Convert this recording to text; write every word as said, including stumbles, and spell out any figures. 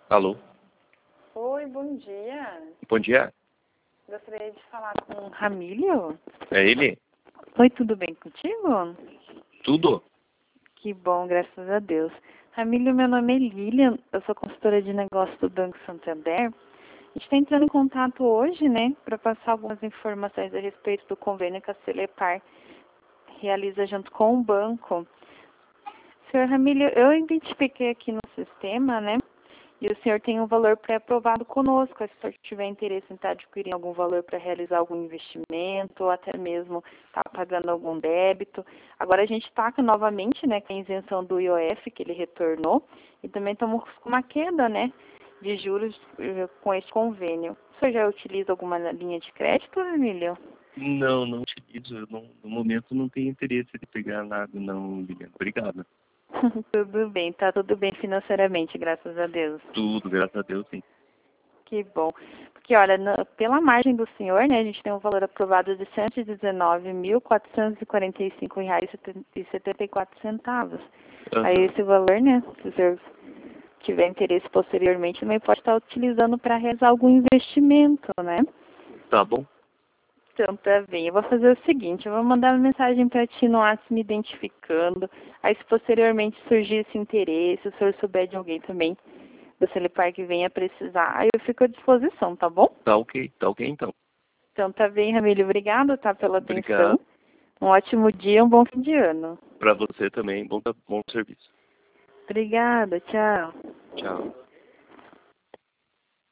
Alô? Oi, bom dia. Bom dia. Gostaria de falar com o Ramílio. É ele? Oi, tudo bem contigo? Tudo? Que bom, graças a Deus. Ramílio, meu nome é Lilian, eu sou consultora de negócios do Banco Santander. A gente está entrando em contato hoje, né, para passar algumas informações a respeito do convênio que a Celepar realiza junto com o banco. Senhor Ramílio, eu identifiquei aqui no sistema, né, e o senhor tem um valor pré-aprovado conosco. Se o senhor tiver interesse em estar adquirindo algum valor para realizar algum investimento, ou até mesmo estar pagando algum débito. Agora a gente está novamente, né, com a isenção do I O F, que ele retornou, e também estamos com uma queda, né, de juros eh, com esse convênio. O senhor já utiliza alguma linha de crédito, Emílio? Não, não utilizo. Eu não- no momento não tenho interesse de pegar nada, não, Lilian. Obrigado. Tudo bem, tá tudo bem financeiramente, graças a Deus. Tudo, graças a Deus, sim. Que bom. Porque, olha, na- pela margem do senhor, né, a gente tem um valor aprovado de cento e dezenove mil, quatrocentos e quarenta e cinco reais e setenta e quatro centavos. Aí Aham. esse valor, né, se o senhor tiver interesse posteriormente, também pode estar utilizando para realizar algum investimento, né? Tá bom? Então, tá bem. Eu vou fazer o seguinte, eu vou mandar uma mensagem para ti no WhatsApp me identificando. Aí, se posteriormente surgir esse interesse, se o senhor souber de alguém também do Celepar que venha precisar, aí eu fico à disposição, tá bom? Tá ok, tá ok então. Então, tá bem, Ramílio. Obrigada, tá, pela atenção. Obrigado. Um ótimo dia, um bom fim de ano. Pra você também. Bom, bom serviço. Obrigada, tchau. Tchau.